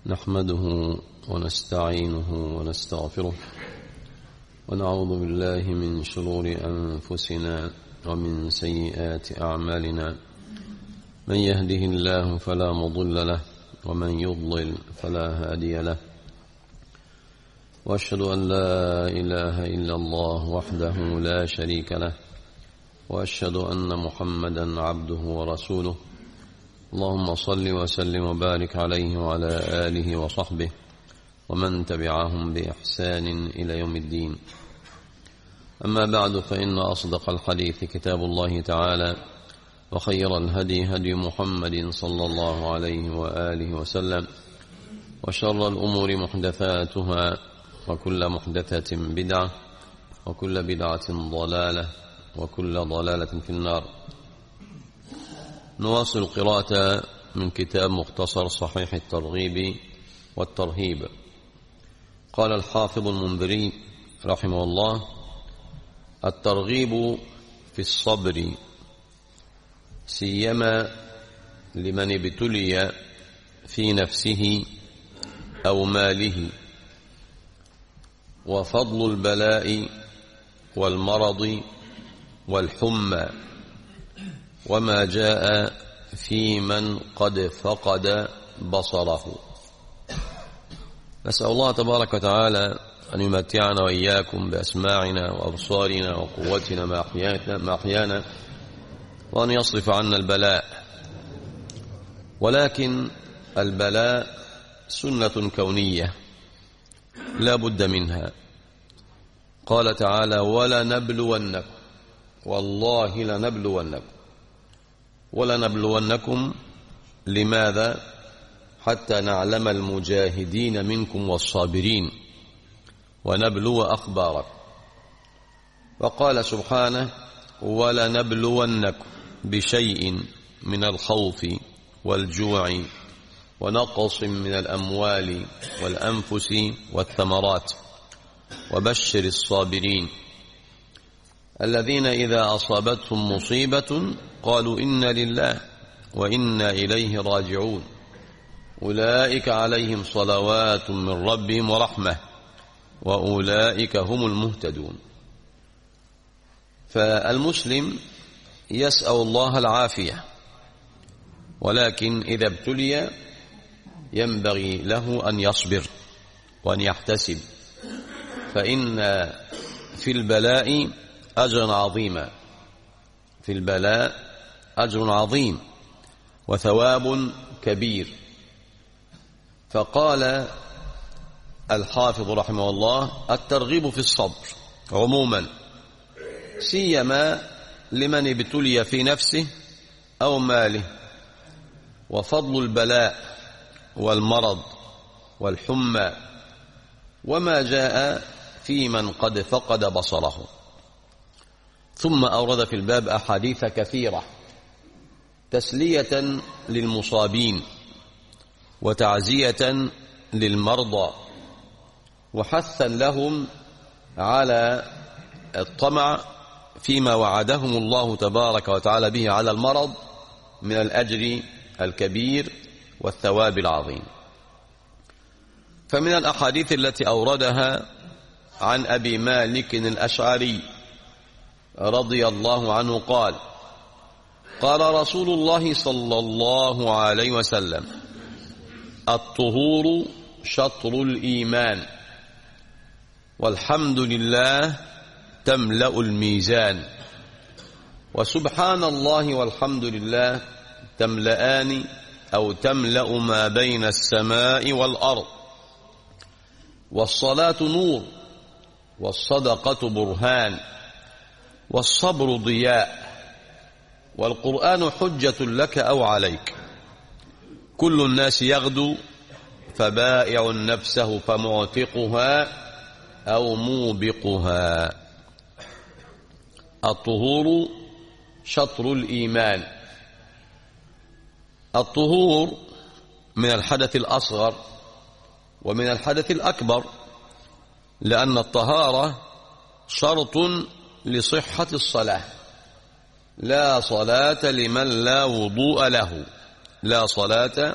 نحمده ونستعينه ونستغفره ونعوذ بالله من شرور أنفسنا ومن سيئات أعمالنا. من يهده الله فلا مضل له ومن يضلل فلا هادي له، وأشهد أن لا إله إلا الله وحده لا شريك له، وأشهد أن محمدا عبده ورسوله. اللهم صل وسلم وبارك عليه وعلى آله وصحبه ومن تبعهم بإحسان إلى يوم الدين. أما بعد، فإن أصدق الحديث كتاب الله تعالى، وخير الهدي هدي محمد صلى الله عليه وآله وسلم، وشر الأمور محدثاتها، وكل محدثة بدعة، وكل بدعة ضلالة، وكل ضلالة في النار. نواصل القراءة من كتاب مختصر صحيح الترغيب والترهيب. قال الحافظ المنذري رحمه الله: الترغيب في الصبر، سيما لمن ابتلي في نفسه أو ماله، وفضل البلاء والمرض والحمى، وما جاء في من قد فقد بصره. نسأل الله تبارك وتعالى أن يمتعنا وإياكم بأسماعنا وأبصارنا وقوتنا ما أحيانا، وأن يصرف عنا البلاء. ولكن البلاء سنة كونية لا بد منها. قال تعالى: ولنبلونكم، والله لنبلونكم. ولنبلونكم لماذا؟ حتى نعلم المجاهدين منكم والصابرين ونبلو أخباركم. وقال سبحانه: ولنبلونكم بشيء من الخوف والجوع ونقص من الأموال والأنفس والثمرات وبشر الصابرين الذين إذا أصابتهم مصيبة قالوا إنا لله وإنا إليه راجعون أولئك عليهم صلوات من ربهم ورحمة وأولئك هم المهتدون. فالمسلم يسأل الله العافية، ولكن إذا ابتلي ينبغي له أن يصبر وأن يحتسب، فإن في البلاء أجرا عظيما، في البلاء أجر عظيم وثواب كبير. فقال الحافظ رحمه الله: الترغيب في الصبر عموما، سيما لمن ابتلي في نفسه أو ماله، وفضل البلاء والمرض والحمى، وما جاء في من قد فقد بصره. ثم أورد في الباب أحاديث كثيرة تسلية للمصابين وتعزية للمرضى، وحثا لهم على الطمع فيما وعدهم الله تبارك وتعالى به على المرض من الأجر الكبير والثواب العظيم. فمن الأحاديث التي أوردها عن أبي مالك الأشعري رضي الله عنه قال: قال رسول الله صلى الله عليه وسلم: الطهور شطر الإيمان، والحمد لله تملأ الميزان، وسبحان الله والحمد لله تملأان أو تملأ ما بين السماء والأرض، والصلاة نور، والصدقة برهان، والصبر ضياء، والقرآن حجة لك أو عليك. كل الناس يغدو، فبائع نفسه فمعتقها أو موبقها. الطهور شطر الإيمان. الطهور من الحدث الأصغر ومن الحدث الأكبر، لأن الطهارة شرط لصحة الصلاة. لا صلاة لمن لا وضوء له، لا صلاة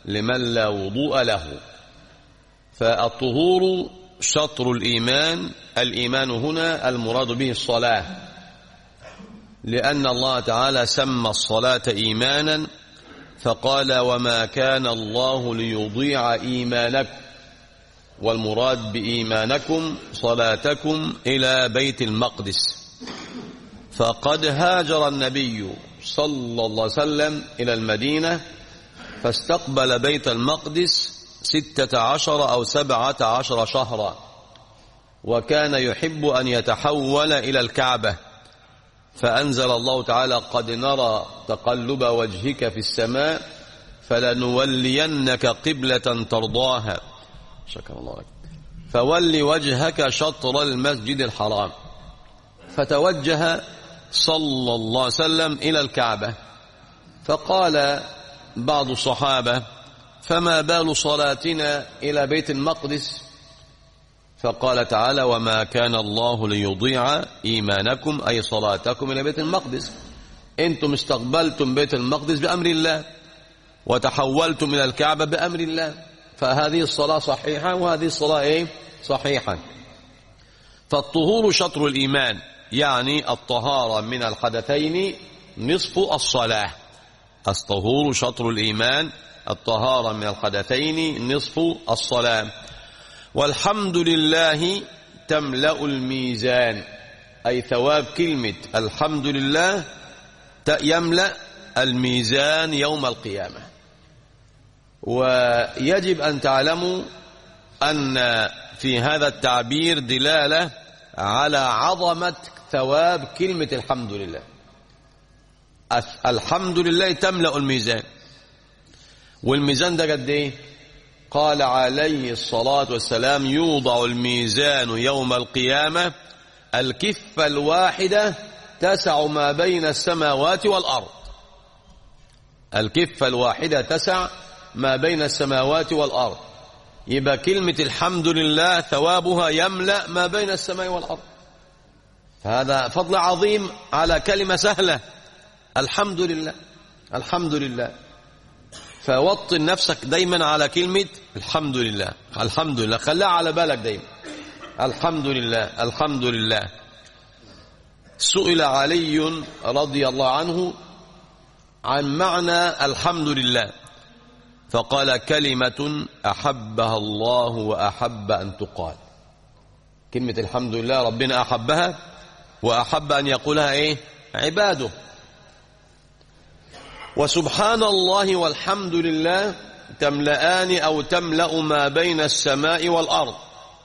لمن لا وضوء له. فالطهور شطر الإيمان. الإيمان هنا المراد به الصلاة، لأن الله تعالى سمى الصلاة إيمانا فقال وما كان الله ليضيع إيمانكم، والمراد بإيمانكم صلاتكم إلى بيت المقدس. فقد هاجر النبي صلى الله عليه وسلم إلى المدينة فاستقبل بيت المقدس 16 أو 17 شهرا، وكان يحب أن يتحول إلى الكعبة، فأنزل الله تعالى قد نرى تقلب وجهك في السماء فلنولينك قبلة ترضاها، شكر الله لك، فول وجهك شطر المسجد الحرام. فتوجه صلى الله عليه وسلم إلى الكعبة، فقال بعض الصحابة فما بال صلاتنا إلى بيت المقدس؟ فقال تعالى وما كان الله ليضيع إيمانكم، أي صلاتكم إلى بيت المقدس. أنتم استقبلتم بيت المقدس بأمر الله وتحولتم إلى الكعبة بأمر الله، فهذه الصلاة صحيحة وهذه الصلاة صحيحة. فالطهور شطر الإيمان، يعني الطهارة من الحدثين نصف الصلاة. الطهور شطر الإيمان، الطهارة من الحدثين نصف الصلاة. والحمد لله تملأ الميزان، أي ثواب كلمة الحمد لله يملأ الميزان يوم القيامة. ويجب أن تعلموا أن في هذا التعبير دلالة على عظمة ثواب كلمة الحمد لله. الحمد لله تملأ الميزان، والميزان ده قد ايه؟ قال عليه الصلاة والسلام يوضع الميزان يوم القيامة الكفة الواحدة تسع ما بين السماوات والأرض. الكفة الواحدة تسع ما بين السماوات والأرض. يبقى كلمة الحمد لله ثوابها يملأ ما بين السماء والأرض. هذا فضل عظيم على كلمة سهلة، الحمد لله. الحمد لله. فوطن نفسك دايما على كلمة الحمد لله. الحمد لله خليها على بالك دايما، الحمد لله الحمد لله. سئل علي رضي الله عنه عن معنى الحمد لله فقال كلمة أحبها الله وأحب أن تقال. كلمة الحمد لله ربنا أحبها وأحب أن يقولها عباده. وسبحان الله والحمد لله تملأان أو تملأ ما بين السماء والأرض.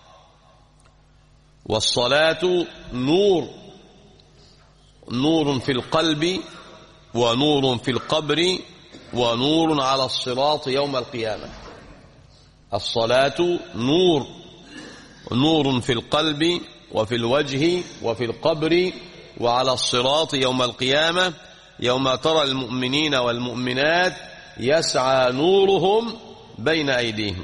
والصلاة نور، نور في القلب ونور في القبر ونور على الصراط يوم القيامة. الصلاة نور، نور في القلب وفي الوجه وفي القبر وعلى الصراط يوم القيامة، يوم ترى المؤمنين والمؤمنات يسعى نورهم بين أيديهم.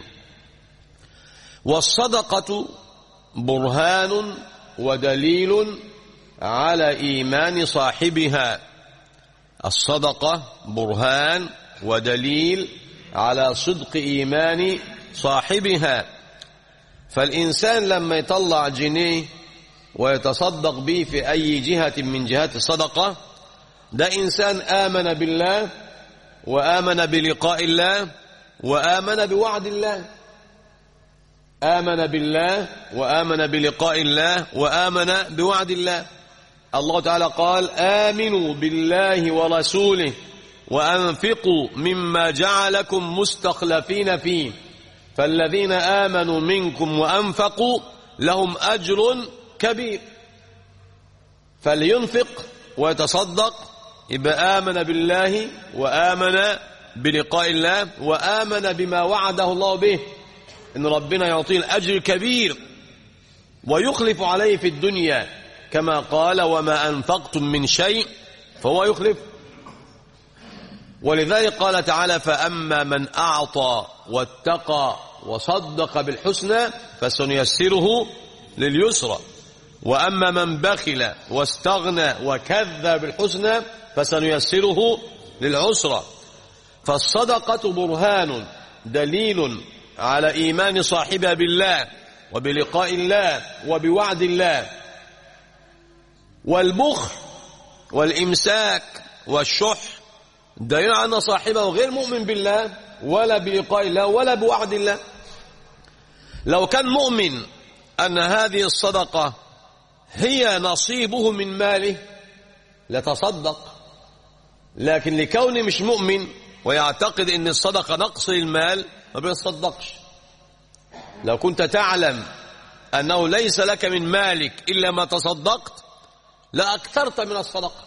والصدقة برهان ودليل على إيمان صاحبها. الصدقة برهان ودليل على صدق إيمان صاحبها. فالإنسان لما يطلع جنيه ويتصدق به في أي جهة من جهات الصدقة، ده إنسان آمن بالله وآمن بلقاء الله وآمن بوعد الله. آمن بالله وآمن بلقاء الله وآمن بوعد الله. الله تعالى قال آمنوا بالله ورسوله وأنفقوا مما جعلكم مستخلفين فيه فالذين آمنوا منكم وأنفقوا لهم أجر كبير. فلينفق ويتصدق، يبقى آمن بالله وآمن بلقاء الله وآمن بما وعده الله به، إن ربنا يعطيه الأجر الكبير ويخلف عليه في الدنيا، كما قال وما أنفقتم من شيء فهو يخلف. ولذلك قال تعالى فأما من أعطى واتقى وصدق بالحسنى فسنيسره لليسرى، وأما من بخل واستغنى وكذب بالحسنى فسنيسره للعسرى. فالصدقة برهان دليل على إيمان صاحبها بالله وبلقاء الله وبوعد الله. والبخل والإمساك والشح دليل على أن صاحبه غير مؤمن بالله ولا بلقاء الله ولا بوعد الله. لو كان مؤمن أن هذه الصدقة هي نصيبه من ماله لتصدق، لكن لكونه مش مؤمن ويعتقد أن الصدقة نقص المال ما بيتصدقش. لو كنت تعلم أنه ليس لك من مالك إلا ما تصدقت لأكثرت من الصدقة،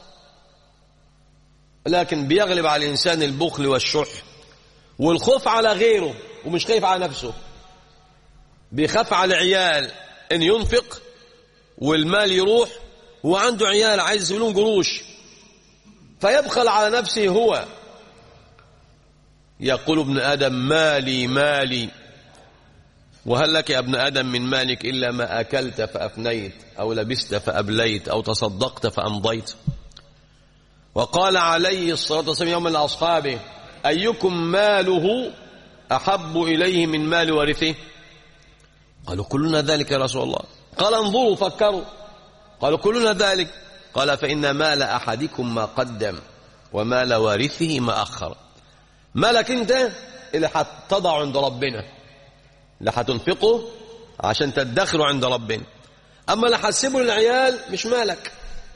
لكن بيغلب على الإنسان البخل والشح والخوف على غيره ومش خايف على نفسه. بيخاف على عيال إن ينفق والمال يروح، وعنده عيال عايز يسيبلهم قروش فيبخل على نفسه هو. يقول ابن آدم مالي مالي، وهل لك يا ابن آدم من مالك إلا ما أكلت فأفنيت أو لبست فأبليت أو تصدقت فأمضيت. وقال عليه الصلاة والسلام يوم لأصحابه أيكم ماله أحب إليه من مال ورثه؟ قالوا كلنا ذلك يا رسول الله. قال انظروا فكروا. قالوا كلنا ذلك. قال فإن مال أحدكم ما قدم ومال وارثه ما أخر. مالك أنت اللي هتضع عند ربنا، اللي هتنفقه عشان تدخره عند ربنا، أما اللي هتسيبه للعيال مش مالك،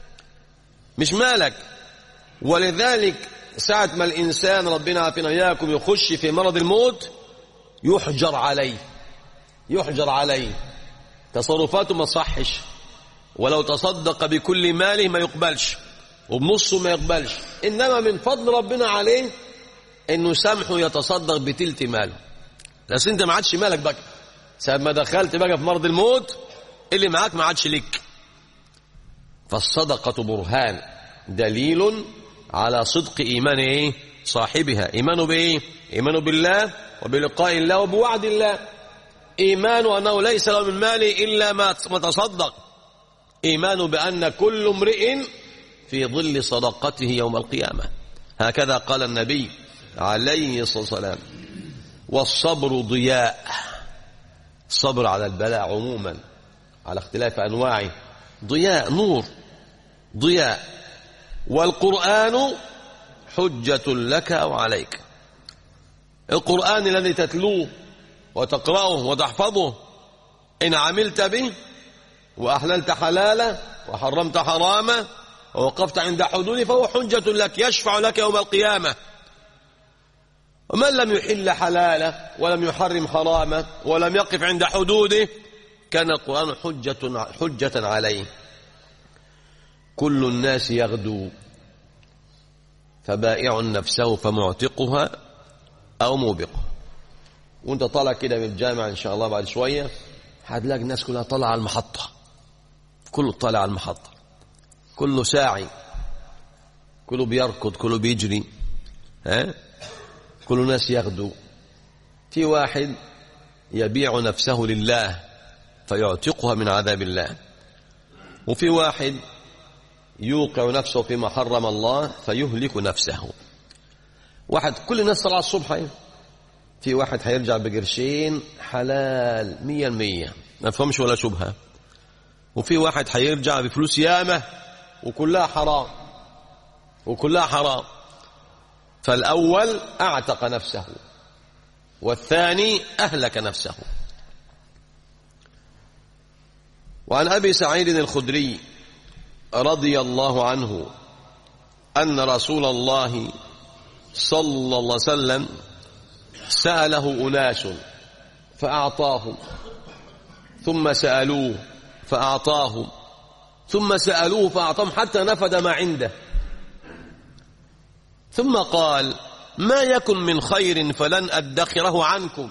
مش مالك. ولذلك ساعة ما الإنسان ربنا عافينا إياكم يخش في مرض الموت يحجر عليه، يحجر عليه، تصرفاته ما تصحش، ولو تصدق بكل ماله ما يقبلش وبنصه ما يقبلش، إنما من فضل ربنا عليه إنه سامحه يتصدق بتلت ماله. بس أنت ما عادش مالك بقى، ساعة ما دخلت بقى في مرض الموت اللي معاك ما عادش لك. فالصدقة برهان دليل على صدق إيمان صاحبها. إيمانه بإيه؟ إيمانه بالله وبلقاء الله وبوعد الله. إيمانه أنه ليس له من ماله إلا ما تصدق. إيمانه بأن كل امرئ في ظل صدقته يوم القيامة. هكذا قال النبي عليه الصلاة والسلام. والصبر ضياء، الصبر على البلاء عموما على اختلاف أنواعه ضياء، نور، ضياء. والقرآن حجة لك أو عليك. القرآن الذي تتلوه وتقرأه وتحفظه إن عملت به وأحللت حلاله وحرمت حرامه ووقفت عند حدوده فهو حجة لك، يشفع لك يوم القيامة. ومن لم يحل حلاله ولم يحرم حرامه ولم يقف عند حدوده كان القرآن حجة عليه. كل الناس يغدو فبائع نفسه فمعتقها أو موبقها. وانت طالع كده من الجامعة إن شاء الله بعد شوية هتلاقي الناس كلها طالعة على المحطة، كله طالع على المحطة، كله ساعي، كله بيركض، كله بيجري، كل الناس يغدو. في واحد يبيع نفسه لله فيعتقها من عذاب الله، وفي واحد يوقع نفسه فيما حرم الله فيهلك نفسه. واحد كل الناس طلع الصبح، في واحد هيرجع بقرشين حلال 100% ما فهمش ولا شبهة، وفي واحد هيرجع بفلوس يامة وكلها حرام وكلها حرام. فالأول أعتق نفسه والثاني أهلك نفسه. وعن أبي سعيد الخدري رضي الله عنه أن رسول الله صلى الله عليه وسلم سأله أناس فأعطاهم، ثم سألوه فأعطاهم، ثم سألوه فأعطاهم حتى نفد ما عنده، ثم قال ما يكن من خير فلن أدخره عنكم.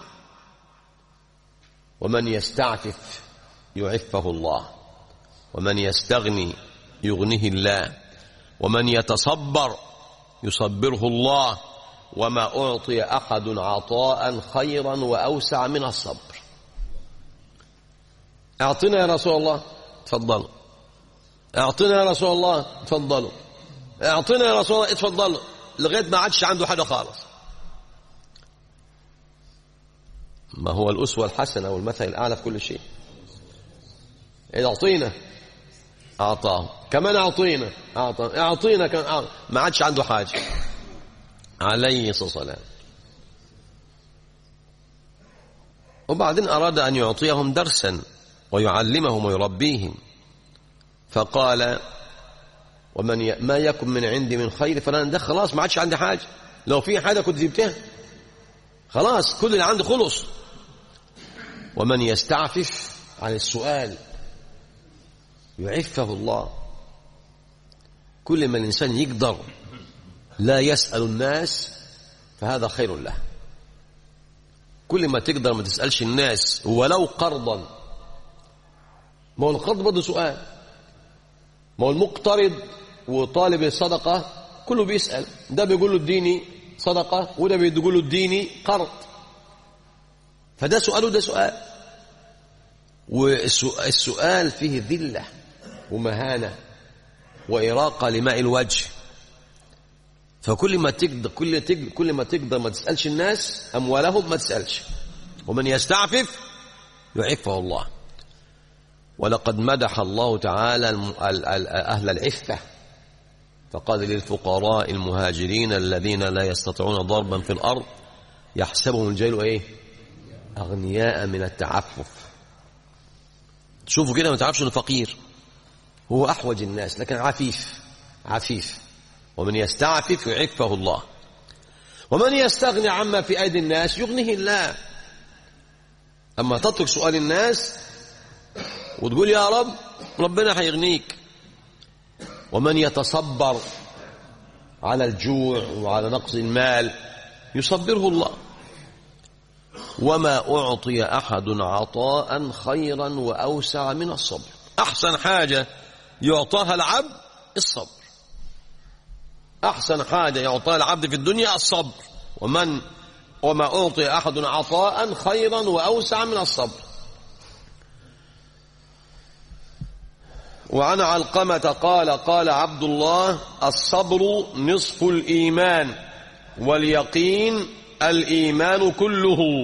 ومن يستعفف يعفه الله، ومن يستغني يغنيه الله، ومن يتصبر يصبره الله، وما أعطي أحد عطاء خيرا وأوسع من الصبر. أعطنا يا رسول الله، تفضلوا. أعطنا يا رسول الله، تفضلوا. أعطنا يا رسول الله، تفضلوا، لغاية ما عادش عنده حاجة خالص. ما هو الأسوة الحسنة والمثل الأعلى في كل شيء. إذا أعطينا أعطاه، كمان أعطينا أعطى، أعطينا كمان أعطى. ما عادش عنده حاجة عليه الصلاة والسلام. وبعدين أراد أن يعطيهم درسا ويعلمهم ويربيهم، فقال ومن ما يكن من عندي من خير فلا ندخل. خلاص ما عادش عندي حاجة، لو في حاجة كنت جبتها، خلاص كل اللي عندي خلص. ومن يستعفف عن السؤال يعفه الله. كل ما الإنسان يقدر لا يسأل الناس فهذا خير له. كل ما تقدر ما تسألش الناس ولو قرضا. ما هو القرض برضه سؤال، ما هو المقترض وطالب الصدقة كله بيسأل، ده بيقول له اديني صدقة وده بيقول له اديني قرض، فده سؤال وده سؤال. والسؤال فيه ذلة ومهانة وإراقة لماء الوجه. فكل ما تقدر كل ما تقدر ما تسألش الناس أموالهم، ما تسألش. ومن يستعفف يعفه الله. ولقد مدح الله تعالى أهل العفة فقال للفقراء المهاجرين الذين لا يستطيعون ضربا في الأرض يحسبهم الجاهل ايه؟ أغنياء من التعفف. تشوفوا كده ما تعرفش انه فقير، هو أحوج الناس لكن عفيف. ومن يستعفف يعفه الله. ومن يستغني عما في أيدي الناس يغنيه الله. أما تترك سؤال الناس وتقول يا رب، ربنا هيغنيك. ومن يتصبر على الجوع وعلى نقص المال يصبره الله. وما أعطي أحد عطاء خيرا وأوسع من الصبر. أحسن حاجة يعطاها العبد الصبر. أحسن حاجة يعطاها العبد في الدنيا الصبر. وما أعطي أحد عطاء خيرا وأوسع من الصبر. وعن علقمة قال عبد الله الصبر نصف الإيمان واليقين الإيمان كله.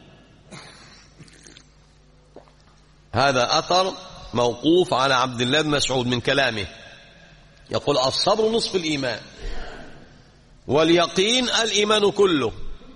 هذا أثر موقوف على عبد الله بن مسعود من كلامه، يقول الصبر نصف الإيمان واليقين الإيمان كله.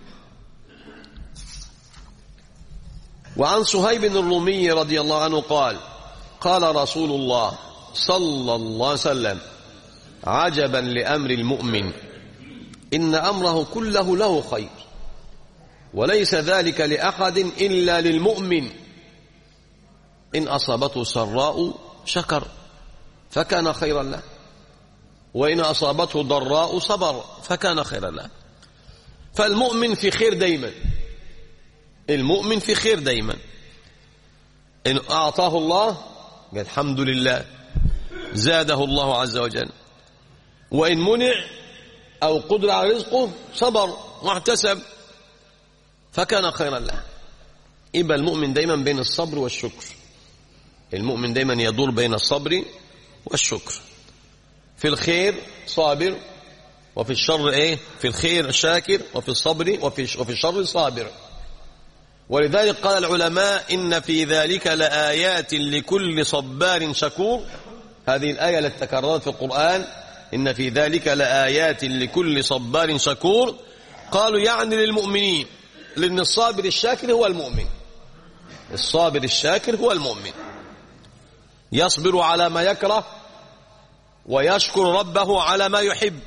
وعن صهيب الرومي رضي الله عنه قال رسول الله صلى الله عليه وسلم عجبا لأمر المؤمن إن أمره كله له خير وليس ذلك لأحد إلا للمؤمن إن أصابته سراء شكر فكان خيرا له وإن أصابته ضراء صبر فكان خيرا له. فالمؤمن في خير دايما، المؤمن في خير دايما. إن أعطاه الله قال الحمد لله زاده الله عز وجل، وإن منع أو قدر على رزقه صبر واحتسب فكان خيرا له. يبقى المؤمن دايما بين الصبر والشكر. المؤمن دايما يدور بين الصبر والشكر. في الخير صابر وفي الشر في الخير شاكر وفي الصبر وفي الشر صابر. ولذلك قال العلماء إن في ذلك لآيات لكل صبار شكور. هذه الآية التي تكررت في القرآن إن في ذلك لآيات لكل صبار شكور، قالوا يعني للمؤمنين، لأن الصابر الشاكر هو المؤمن. الصابر الشاكر هو المؤمن، يصبر على ما يكره ويشكر ربه على ما يحب.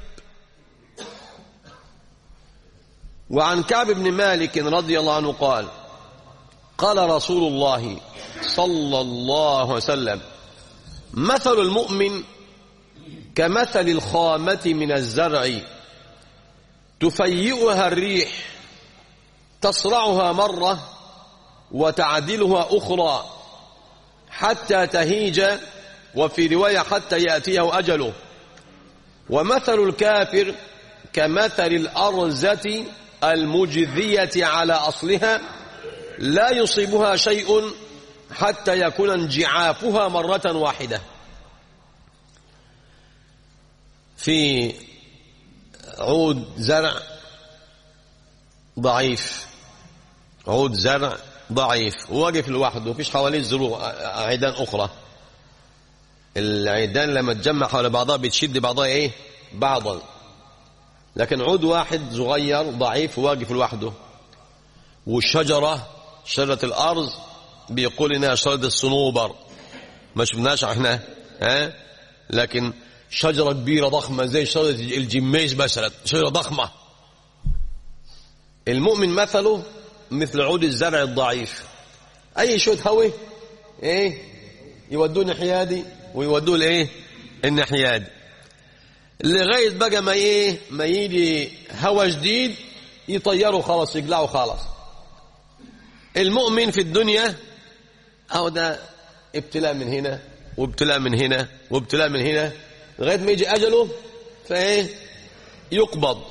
وعن كعب بن مالك رضي الله عنه قال رسول الله صلى الله عليه وسلم مثل المؤمن كمثل الخامة من الزرع تفيئها الريح تصرعها مرة وتعدلها أخرى حتى تهيج، وفي رواية حتى يأتيه أجله. ومثل الكافر كمثل الأرزة المجذية على أصلها لا يصيبها شيء حتى يكون انجعافها مرة واحدة. في عود زرع ضعيف عود زرع ضعيف وواقف لوحده، مفيش حواليه زروع عيدان أخرى. العيدان لما تجمع حول بعضها بتشد بعضها إيه؟ بعضا. لكن عود واحد صغير ضعيف وواقف لوحده. والشجرة شجرة الأرز بيقول إنها شجرة الصنوبر، ما شفناش احنا لكن شجرة كبيرة ضخمة زي شجرة الجميز مثلا، شجرة ضخمة. المؤمن مثله مثل عود الزرع الضعيف، أي شوية هوي يودوه ناحية دي ويودوه الناحية دي، لغاية بقى ما يجي هوا جديد يطيروا خلاص، يقلعوا خلاص. المؤمن في الدنيا أو ده ابتلاء من هنا وابتلاء من هنا وابتلاء من هنا لغاية ما يجي أجله يقبض.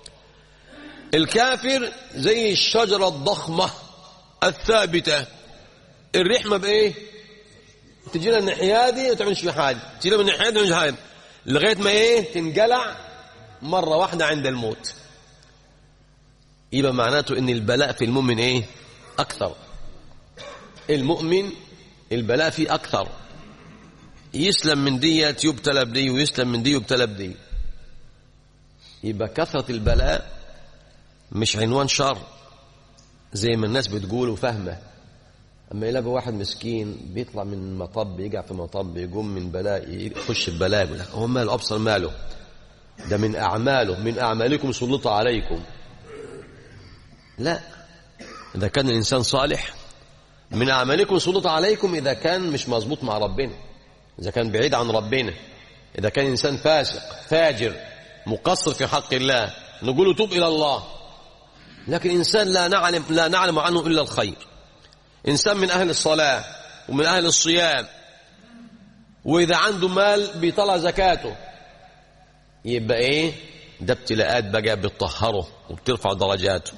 الكافر زي الشجرة الضخمة الثابتة، الرحمة تجينا الناحية دي وتعملش في حاجة، تجينا من الناحية دي وتعملش حاجة لغاية ما تنقلع مرة واحدة عند الموت. يبقى معناته ان البلاء في المؤمن أكثر. المؤمن البلاء فيه أكثر، يسلم من دي يبتلى بدي ويسلم من دي يبتلى بدي. يبقى كثرة البلاء مش عنوان شر زي ما الناس بتقول وفهمه. اما يلاقوا واحد مسكين بيطلع من مطب يقع في مطب يقوم من بلاء يخش في بلاء، يقول لك هو ماله ابصر ماله، ده من اعماله، من اعمالكم سلط عليكم. لا، اذا كان الانسان صالح من اعمالكم سلط عليكم اذا كان مش مظبوط مع ربنا، اذا كان بعيد عن ربنا، اذا كان انسان فاسق فاجر مقصر في حق الله نقول له توب الى الله. لكن انسان لا نعلم عنه الا الخير، إنسان من أهل الصلاة ومن أهل الصيام، وإذا عنده مال بيطلع زكاته، يبقى ده ابتلاءات بقى بتطهره وبترفع درجاته.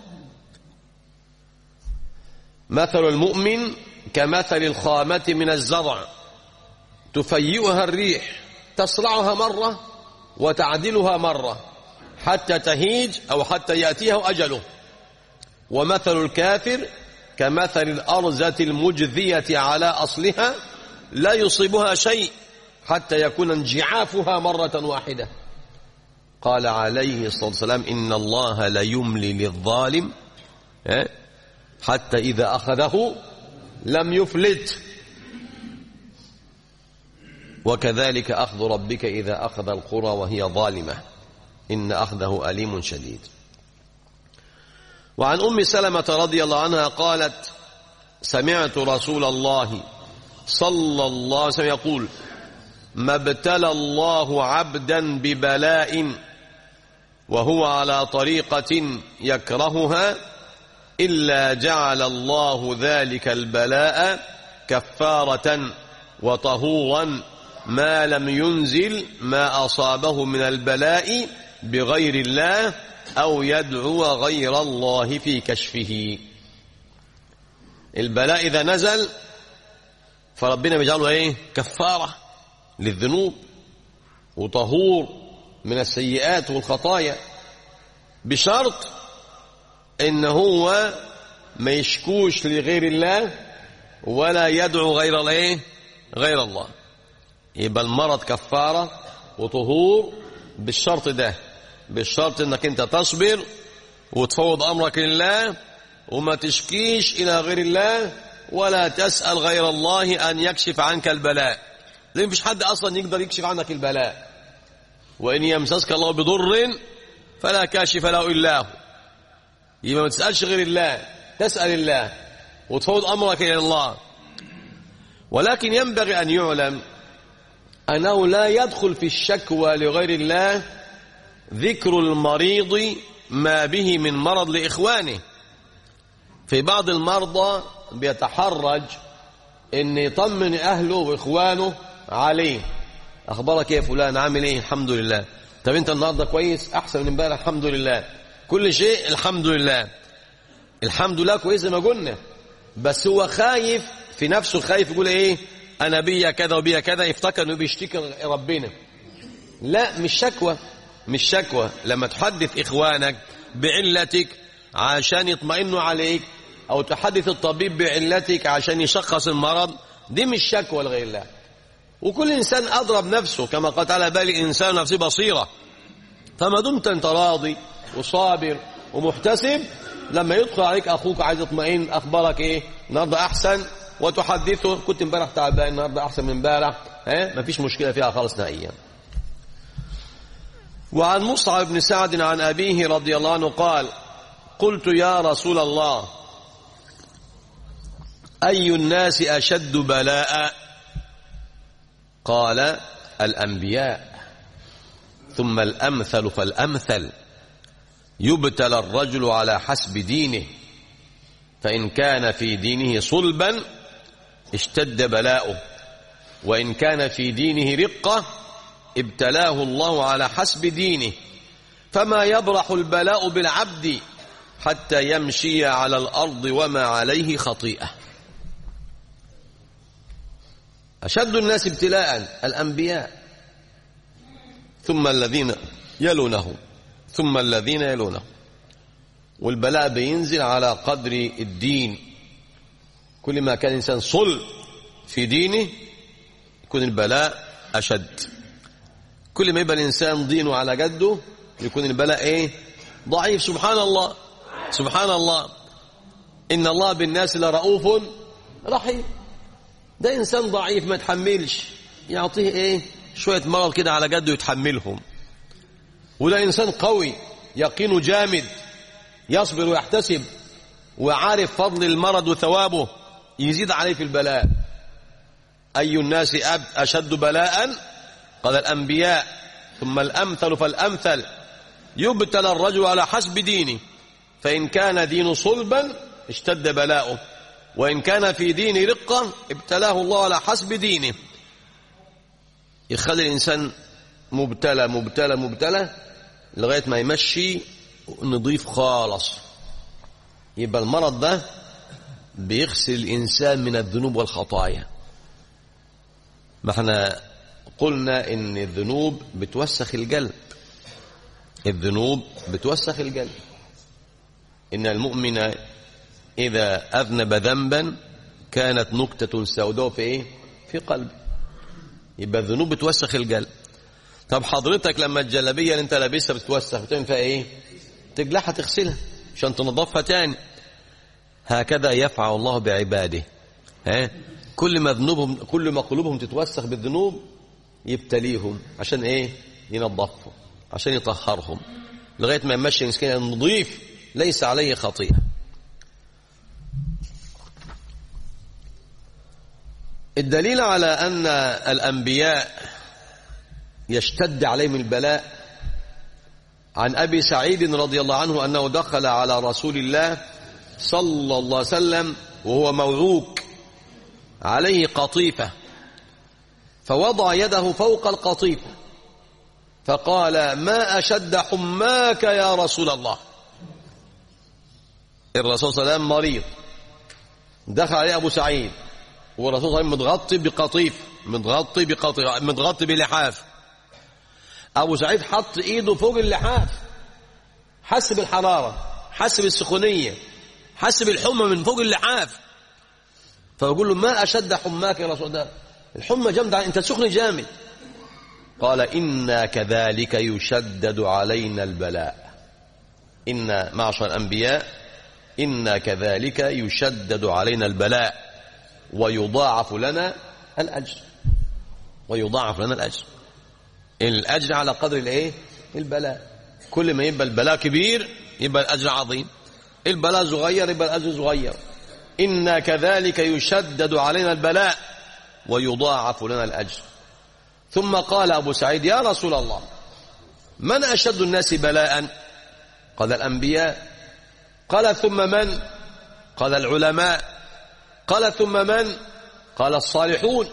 مثل المؤمن كمثل الخامة من الزرع تفيئها الريح تصرعها مرة وتعدلها مرة حتى تهيج أو حتى يأتيها أجله. ومثل الكافر كمثل الأرزة المجذية على أصلها لا يصيبها شيء حتى يكون انجعافها مرة واحدة. قال عليه الصلاة والسلام إن الله لا يملي للظالم حتى إذا أخذه لم يفلت، وكذلك أخذ ربك إذا أخذ القرى وهي ظالمة إن أخذه أليم شديد. وعن أم سلمة رضي الله عنها قالت سمعت رسول الله صلى الله عليه وسلم يقول ما ابتلى الله عبدا ببلاء وهو على طريقة يكرهها إلا جعل الله ذلك البلاء كفارة وطهورا ما لم ينزل ما أصابه من البلاء بغير الله أو يدعو غير الله في كشفه. البلاء إذا نزل فربنا بيجعله كفارة للذنوب وطهور من السيئات والخطايا، بشرط إن هو ما يشكوش لغير الله ولا يدعو غير الله. يبقى المرض كفارة وطهور بالشرط ده، بالشرط انك انت تصبر وتفوض امرك لله وما تشكيش الى غير الله ولا تسأل غير الله ان يكشف عنك البلاء، لان مفيش حد اصلا يقدر يكشف عنك البلاء. وان يمسسك الله بضر فلا كاشف له الا هو. يبقى ما تسألش غير الله، تسأل الله وتفوض امرك الى الله. ولكن ينبغي ان يعلم انه لا يدخل في الشكوى لغير الله ذكر المريض ما به من مرض لإخوانه. في بعض المرضى بيتحرج ان يطمن اهله واخوانه عليه، اخبارك يا فلان عامل ايه؟ الحمد لله. طب انت النهارده كويس؟ احسن من امبارح الحمد لله. كل شيء الحمد لله، الحمد لله كويس زي ما قلنا، بس هو خايف في نفسه، خايف يقول انا بيا كذا وبيا كذا، يفتكر انه بيشتكي ربنا. لا، مش شكوى، مش شكوى. لما تحدث إخوانك بعلتك عشان يطمئنوا عليك أو تحدث الطبيب بعلتك عشان يشخص المرض، دي مش شكوى لغير الله. وكل إنسان أضرب نفسه، كما قال تعالى بل الإنسان نفسه بصيرة. فما دمت أنت راضي وصابر ومحتسب، لما يدخل عليك أخوك عايز يطمئن أخبارك إيه، النهارده أحسن، وتحدثه كنت امبارح تعبان النهارده أحسن من امبارح، مفيش مشكلة فيها خالص نهائيا. وعن مصعب بن سعد عن أبيه رضي الله عنه قال قلت يا رسول الله أي الناس أشد بلاء؟ قال الأنبياء ثم الأمثل فالأمثل، يبتلى الرجل على حسب دينه، فإن كان في دينه صلبا اشتد بلاؤه، وإن كان في دينه رقة ابتلاه الله على حسب دينه، فما يبرح البلاء بالعبد حتى يمشي على الأرض وما عليه خطيئة. أشد الناس ابتلاء الأنبياء، ثم الذين يلونهم، ثم الذين يلونهم. والبلاء بينزل على قدر الدين. كل ما كان الإنسان صلب في دينه يكون البلاء أشد. كل ما يبقى الإنسان دينه على قده يكون البلاء ضعيف. سبحان الله، سبحان الله، إن الله بالناس لرؤوف رحيم. ده إنسان ضعيف ما يتحملش، يعطيه شوية مرض كده على قده يتحملهم. وده إنسان قوي يقينه جامد، يصبر ويحتسب وعارف فضل المرض وثوابه، يزيد عليه في البلاء. أي الناس أشد بلاء؟ قال الأنبياء ثم الأمثل فالأمثل، يبتلى الرجل على حسب دينه، فإن كان دين صلبا اشتد بلاؤه، وإن كان في دين رقة ابتلاه الله على حسب دينه. يخلي الإنسان مبتلى مبتلى مبتلى لغاية ما يمشي نضيف خالص. يبقى المرض ده بيغسل الإنسان من الذنوب والخطايا. ما احنا قلنا إن الذنوب بتوسخ القلب، الذنوب بتوسخ القلب. إن المؤمن إذا أذنب ذنبا كانت نكتة سوداء في قلبه. يبقى الذنوب بتوسخ القلب. طب حضرتك لما الجلابية اللي انت لابسها بتوسخ بتعمل فيها تقلعها تغسلها عشان تنظفها تاني. هكذا يفعل الله بعباده. كل ما قلوبهم تتوسخ بالذنوب يبتليهم عشان ينظفهم، عشان يطهرهم، لغاية ما يمشي مسكين نظيف ليس عليه خطيئة. الدليل على أن الأنبياء يشتد عليهم البلاء عن أبي سعيد رضي الله عنه أنه دخل على رسول الله صلى الله عليه وسلم وهو موعوك عليه قطيفة، فوضع يده فوق القطيفة فقال ما أشد حماك يا رسول الله. الرسول صلى الله عليه وسلم مريض، دخل عليه أبو سعيد والرسول صلى الله عليه وسلم متغطي بقطيف، متغطي بلحاف. أبو سعيد حط إيده فوق اللحاف، حس بالحرارة، حس بالسخونية، حس بالحمى من فوق اللحاف. فيقول له ما أشد حماك يا رسول الله، الحمى جامدة، أنت سخن جامد. قال إنا كذلك يشدد علينا البلاء. إنا معشر الأنبياء إنا كذلك يشدد علينا البلاء ويضاعف لنا الأجر. ويضاعف لنا الأجر. الأجر على قدر البلاء. كل ما يبقى البلاء كبير يبقى الأجر عظيم، البلاء صغير يبقى الأجر صغير. إنا كذلك يشدد علينا البلاء ويضاعف لنا الأجر. ثم قال أبو سعيد يا رسول الله من أشد الناس بلاء؟ قال الأنبياء. قال ثم من؟ قال العلماء. قال ثم من؟ قال الصالحون.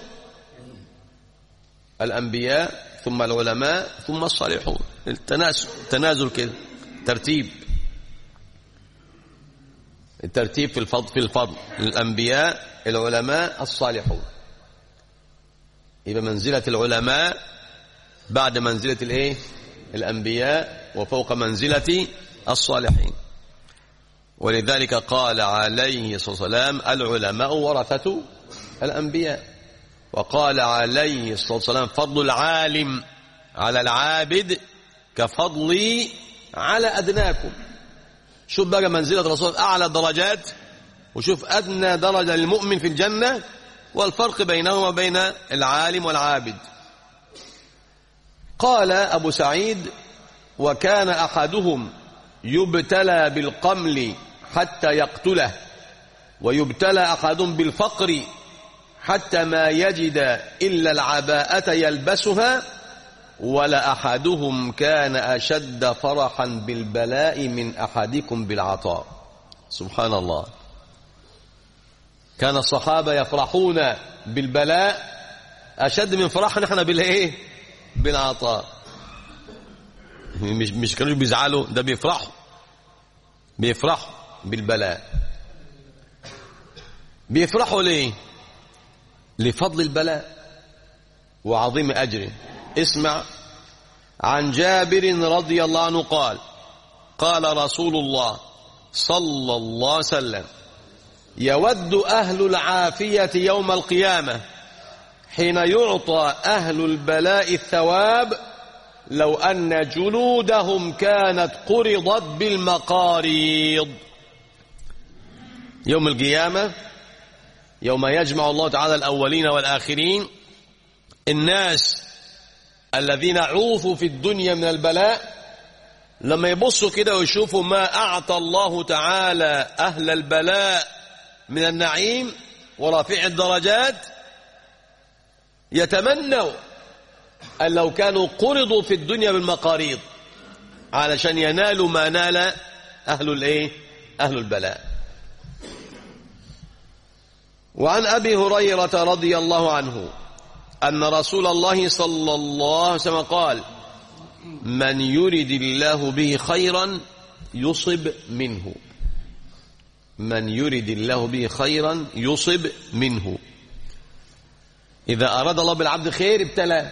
الأنبياء ثم العلماء ثم الصالحون. التنازل كده، الترتيب في الفضل الأنبياء العلماء الصالحون. يبقى منزلة العلماء بعد منزلة الأنبياء وفوق منزلة الصالحين. ولذلك قال عليه الصلاة والسلام العلماء ورثة الأنبياء، وقال عليه الصلاة والسلام فضل العالم على العابد كفضلي على أدناكم. شوف بقى منزلة الرسول أعلى درجات، وشوف أدنى درجة للمؤمن في الجنة، والفرق بينهما وبين العالم والعابد. قال أبو سعيد وكان أحدهم يبتلى بالقمل حتى يقتله، ويبتلى أحدهم بالفقر حتى ما يجد إلا العباءة يلبسها، ولأحدهم كان أشد فرحا بالبلاء من أحدكم بالعطاء. سبحان الله. كان الصحابة يفرحون بالبلاء أشد من فرحنا نحن بالإيه؟ بالعطاء. مش كانوا بيزعلوا، ده بيفرحوا بالبلاء. بيفرحوا ليه؟ لفضل البلاء وعظيم أجره. اسمع، عن جابر رضي الله عنه قال قال رسول الله صلى الله عليه وسلم يود أهل العافية يوم القيامة حين يعطى أهل البلاء الثواب لو أن جلودهم كانت قرضت بالمقاريض. يوم القيامة يوم يجمع الله تعالى الأولين والآخرين، الناس الذين عوفوا في الدنيا من البلاء لما يبصوا كده ويشوفوا ما أعطى الله تعالى أهل البلاء من النعيم ورفيع الدرجات، يتمنوا أن لو كانوا قرضوا في الدنيا بالمقاريض علشان ينالوا ما نال أهل البلاء. وعن أبي هريرة رضي الله عنه أن رسول الله صلى الله عليه وسلم قال من يرد الله به خيرا يصب منه. من يرد الله به خيرا يصب منه. إذا أراد الله بالعبد خير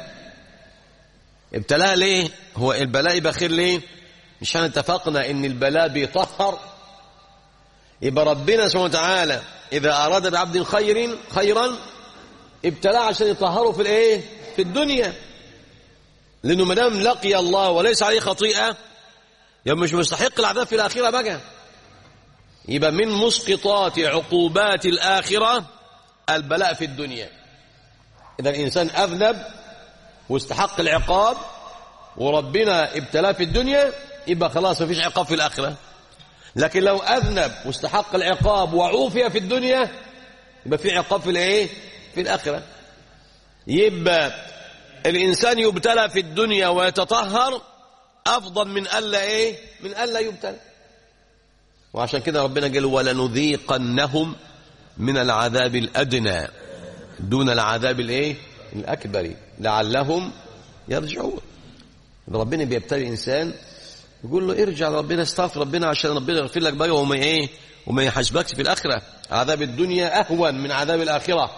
ابتلاه ليه؟ هو البلاء يبقى خير ليه؟ مش احنا اتفقنا ان البلاء بيطهر؟ يبقى ربنا سبحانه وتعالى إذا أراد بعبد خيرا ابتلاه عشان يطهره في الدنيا، لأنه ما دام لقي الله وليس عليه خطيئة يبقى مش مستحق العذاب في الآخرة بقى. يبقى من مسقطات عقوبات الآخرة البلاء في الدنيا. إذا الإنسان أذنب واستحق العقاب وربنا ابتلاه في الدنيا يبقى خلاص ما فيش عقاب في الآخرة. لكن لو أذنب واستحق العقاب وعوفي في الدنيا يبقى في عقاب في الآخرة. يبقى الإنسان يبتلى في الدنيا ويتطهر أفضل من ألا يبتلى. وعشان كده ربنا قال ولنذيقنهم من العذاب الأدنى دون العذاب الأكبر لعلهم يرجعون. ربنا بيبتلي الإنسان يقول له ارجع لربنا، استغفر ربنا عشان ربنا يغفر لك بقى وما يحاسبكش في الآخرة. عذاب الدنيا أهون من عذاب الآخرة.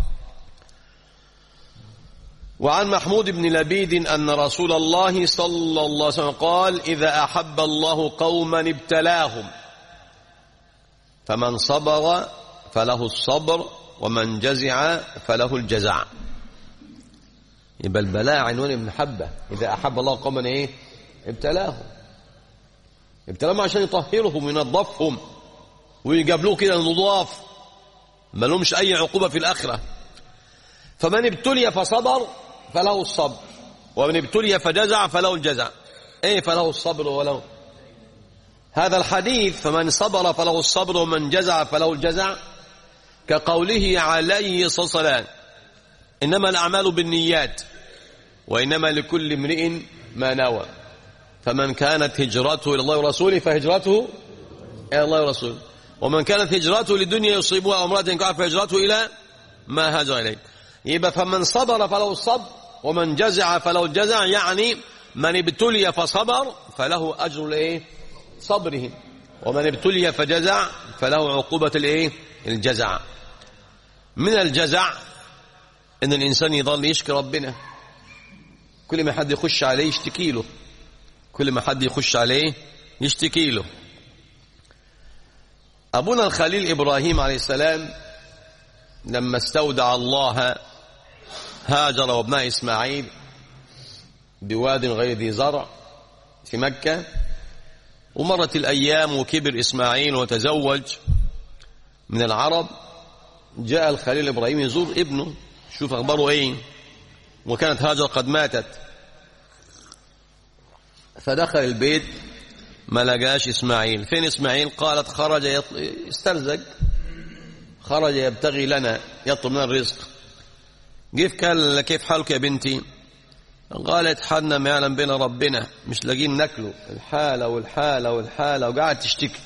وعن محمود بن لبيد أن رسول الله صلى الله عليه وسلم قال إذا أحب الله قوما ابتلاهم فمن صبر فله الصبر ومن جزع فله الجزع. يبقى البلاء عنوان المحبة. إذا أحب الله قوما ابتلاهم عشان يطهرهم وينظفهم ويقابلوه كده نضاف ما لهمش أي عقوبة في الآخرة. فمن ابتلي فصبر فله الصبر ومن ابتلي فجزع فله الجزع. فله الصبر وله هذا الحديث فمن صبر فله الصبر ومن جزع فله الجزع كقوله عليه الصلاة والسلام إنما الأعمال بالنيات وإنما لكل امرئ ما نوى فمن كانت هجرته إلى الله ورسوله فهجرته إلى الله ورسوله ومن كانت هجرته لدنيا يصيبها أو امرأة ينكحها فهجرته إلى ما هاجر إليه. يبقى فمن صبر فله الصبر ومن جزع فله الجزع، يعني من ابتلي فصبر فله أجر صبره ومن ابتلي فجزع فله عقوبة الجزع. من الجزع إن الإنسان يظل يشكي ربنا، كل ما حد يخش عليه يشتكي له، كل ما حد يخش عليه يشتكي له. أبونا الخليل إبراهيم عليه السلام لما استودع الله هاجر وابنها إسماعيل بواد غير ذي زرع في مكة، ومرت الأيام وكبر إسماعيل وتزوج من العرب، جاء الخليل إبراهيم يزور ابنه شوف أخباره إيه، وكانت هاجر قد ماتت، فدخل البيت ما لقاش إسماعيل. فين إسماعيل؟ قالت خرج يسترزق، خرج يبتغي لنا يطلب لنا الرزق. قال كيف حالك يا بنتي؟ قالت حالنا ما يعلم بين ربنا، مش لاقين ناكله، الحالة والحالة والحالة، وقاعد تشتكي.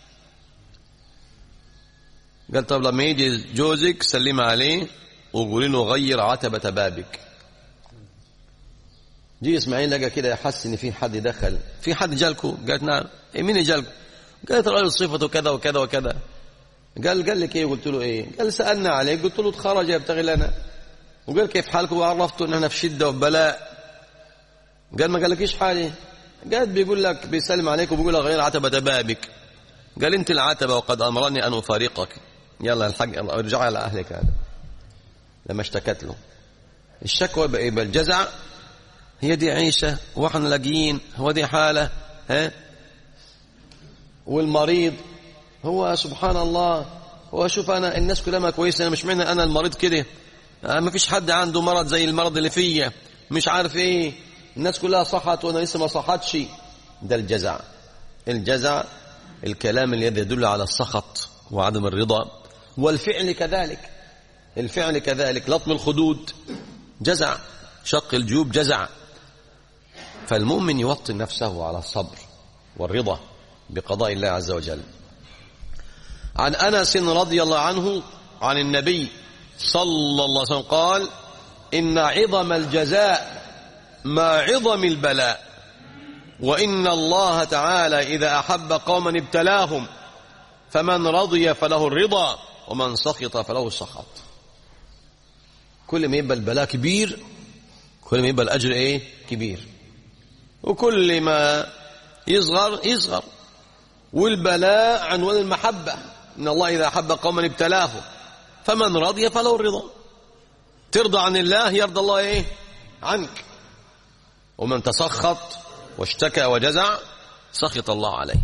قال طب لما يجي جوزك سلم عليه وقولي له غير عتبة بابك. جي اسماعيل لقى كده يحس ان في حد دخل، في حد جالكو؟ قالت نعم. مين جالكو؟ قالت رجل صفته كذا وكذا وكذا. قال لك ايه؟ قلت له ايه؟ قال سألنا عليك، قلت له خرج يبتغي لنا، وقال كيف حالكم؟ وعرفته ان احنا في شده وبلاء. قال ما قالكيش حاجه؟ قالت بيقول لك بيسلم عليك وبيقول لك غير عتبة بابك. قال انت العتبة وقد امرني ان افارقك، يلا الحق ارجع على اهلك. هذا لما اشتكت له الشكوى بقى بالجزع، هي دي عيشه واحنا لاقيين، هو دي حاله ها. والمريض هو سبحان الله، هو شوف انا الناس كلها ما كويسه، انا مش معنى انا المريض كده، ما فيش حد عنده مرض زي المرض اللي فيا، مش عارف ايه، الناس كلها صحت وانا لسه ما صحتش. ده الجزع. الجزع الكلام اللي يدل على السخط وعدم الرضا. والفعل كذلك، الفعل كذلك، لطم الخدود جزع، شق الجيوب جزع. فالمؤمن يوطن نفسه على الصبر والرضا بقضاء الله عز وجل. عن أنس رضي الله عنه عن النبي صلى الله عليه وسلم قال إن عظم الجزاء مع عظم البلاء، وإن الله تعالى إذا أحب قوما ابتلاهم، فمن رضي فله الرضا ومن سخط فله السخط. كل ما يبقى البلاء كبير كل ما يبقى الأجر إيه؟ كبير. وكل ما يصغر. والبلاء عنوان المحبة، إن الله إذا أحب قوما ابتلاهم، فمن رضي فله الرضا. ترضى عن الله يرضى الله إيه؟ عنك. ومن تسخط واشتكى وجزع سخط الله عليه.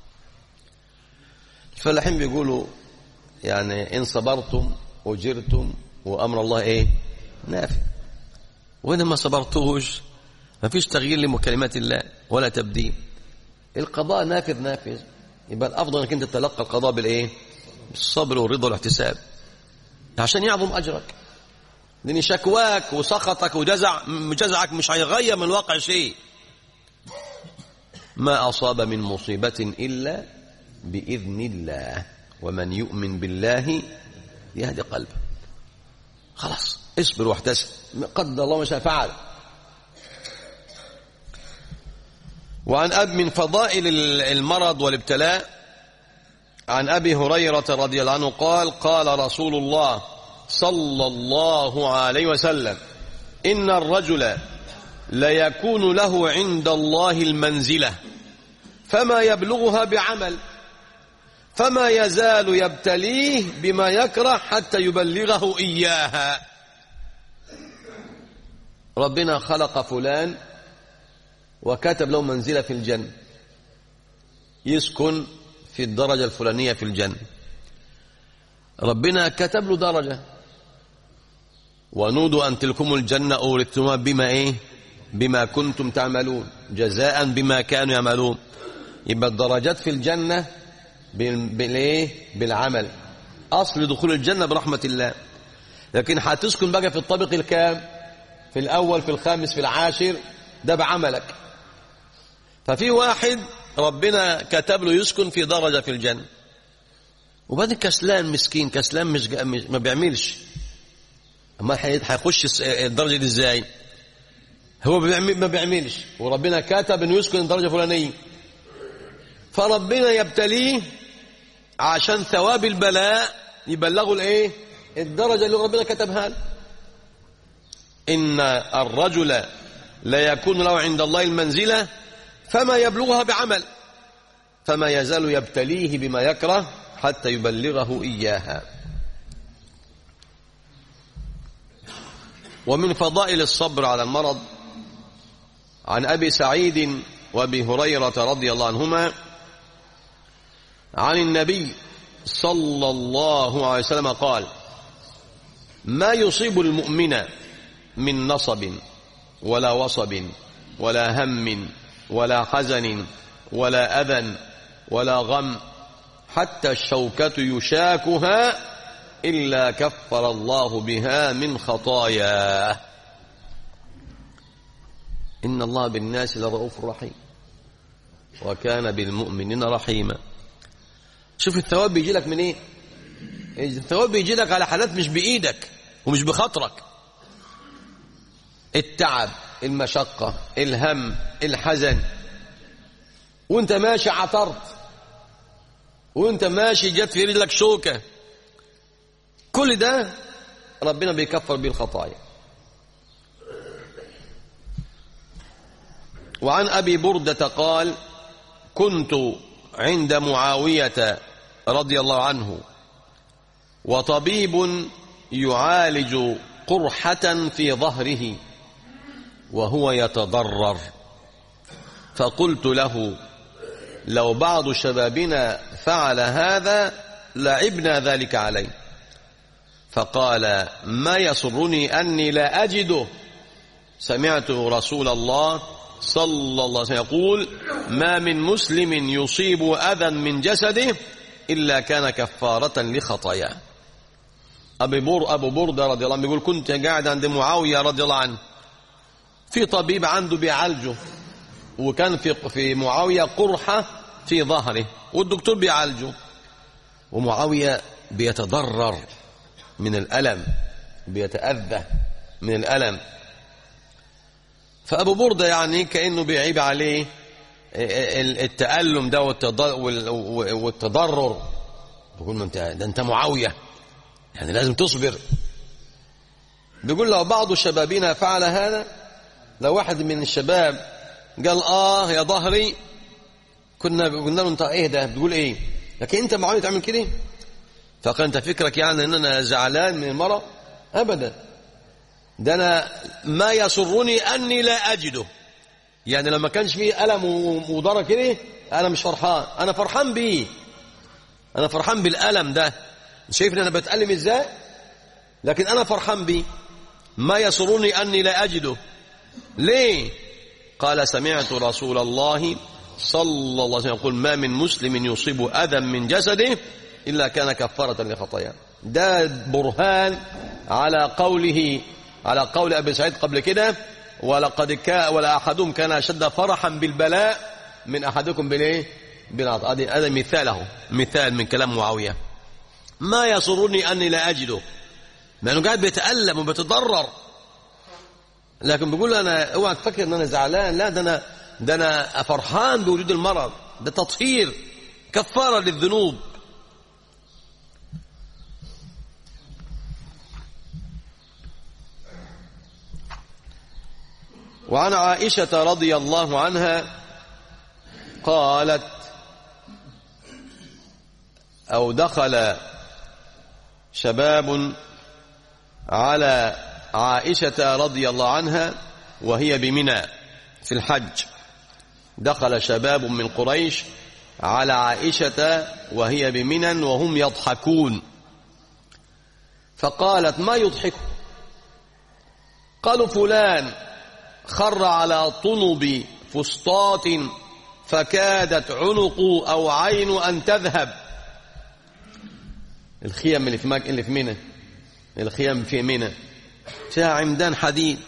الفلاحين بيقولوا يعني إن صبرتم أجرتم وأمر الله إيه؟ نافذ. وإن ما صبرتوش ما فيش تغيير لكلمات الله ولا تبديل. القضاء نافذ. يبقى الأفضل أنك أنت تتلقى القضاء بالإيه؟ بالصبر والرضا والاحتساب، عشان يعظم أجرك. لأن شكواك وسخطك وجزعك مش هيغير من واقع شيء. ما أصاب من مصيبة إلا بإذن الله، ومن يؤمن بالله يهدي قلبه. خلاص اصبر واحتسب، قدر الله ما شاء فعل. وعن من فضائل المرض والابتلاء عن أبي هريرة رضي الله عنه قال قال رسول الله صلى الله عليه وسلم إن الرجل ليكون له عند الله المنزلة فما يبلغها بعمل، فما يزال يبتليه بما يكره حتى يبلغه إياها. ربنا خلق فلان وكتب له منزلة في الجنة، يسكن في الدرجة الفلانية في الجنة. ربنا كتب له درجة، ونودوا أن تلكم الجنة أورثتموها بما إيه؟ بما كنتم تعملون، جزاء بما كانوا يعملون. يبقى الدرجات في الجنة بالإيه؟ بالعمل. أصل دخول الجنة برحمة الله، لكن هتسكن بقى في الطابق الكام؟ في الأول، في الخامس، في العاشر، ده بعملك. ففي واحد ربنا كتب له يسكن في درجة في الجنة، وبعدين كسلان مسكين، كسلان مش ما بيعملش. أما هيخش الدرجة دي إزاي؟ هو ما بيعملش، وربنا كتب إنه يسكن الدرجة الفلانية، فربنا يبتليه عشان ثواب البلاء يبلغه الإيه؟ الدرجة اللي ربنا كتبها له. إن الرجل لا يكون له عند الله المنزلة فما يبلغها بعمل، فما يزال يبتليه بما يكره حتى يبلغه إياها. ومن فضائل الصبر على المرض عن أبي سعيد وأبي هريرة رضي الله عنهما عن النبي صلى الله عليه وسلم قال: ما يصيب المؤمن من نصب ولا وصب ولا هم ولا حزن ولا أذى ولا غم حتى الشوكة يشاكها إلا كفر الله بها من خطاياه. إن الله بالناس لرؤوف رحيم وكان بالمؤمنين رحيما. شوف الثواب بيجي لك من ايه؟ الثواب بيجي لك على حالات مش بإيدك ومش بخاطرك. التعب، المشقة، الهم، الحزن، وانت ماشي عطرت، وانت ماشي جت في رجلك شوكة، كل ده ربنا بيكفر بيه الخطايا. وعن أبي بردة قال: كنت عند معاوية رضي الله عنه وطبيب يعالج قرحة في ظهره وهو يتضرر، فقلت له: لو بعض شبابنا فعل هذا لعبنا ذلك عليه. فقال: ما يسرني أني لا أجده، سمعت رسول الله صلى الله عليه وسلم يقول: ما من مسلم يصيب أذى من جسده إلا كان كفارة لخطاياه. أبو بردة رضي الله عنه يقول: كنت قاعد عند معاوية رضي الله عنه، في طبيب عنده بيعالجه، وكان في معاوية قرحة في ظهره والدكتور بيعالجه، ومعاوية بيتضرر من الألم، بيتأذى من الألم. فأبو بردة يعني كأنه بيعيب عليه التألم ده والتضرر، بيقول: ما انت معاوية، يعني لازم تصبر. بيقول: لو بعض شبابنا فعل هذا، لو واحد من الشباب قال يا ظهري، كنا قلنا له: انت ايه ده بتقول ايه؟ لكن انت معاوية تعمل كده؟ فقال: انت فكرك يعني ان انا زعلان من المرض؟ ابدا، ده أنا ما يسرني أني لا أجده. يعني لما كانش فيه ألم وضرر كده أنا مش فرحان، أنا فرحان بيه، أنا فرحان بالألم ده. شايفني أنا بتألم إزاي؟ لكن أنا فرحان بيه. ما يسرني أني لا أجده. ليه؟ قال: سمعت رسول الله صلى الله عليه وسلم يقول: ما من مسلم يصيب أذى من جسده إلا كان كفارة لخطاياه. ده برهان على قول أبي سعيد قبل كده: ولا أحدهم كان أشد فرحا بالبلاء من أحدكم بالإيه؟ بالعطاء. هذا مثال من كلام معاوية. ما يسرني أني لا أجده، لأنه قاعد بيتألم وبيتضرر، لكن بيقول: أنا اوعى تفكر أن أنا زعلان، لا، ده أنا فرحان بوجود المرض، ده تطهير، كفارة للذنوب. وعن عائشة رضي الله عنها قالت: أو دخل شباب على عائشة رضي الله عنها وهي بمنى في الحج. دخل شباب من قريش على عائشة وهي بمنى وهم يضحكون، فقالت: ما يضحكوا؟ قالوا: فلان خر على طنب فسطاط فكادت عنق أو عين أن تذهب. الخيام اللي في منى، الخيام في منى فيها عمدان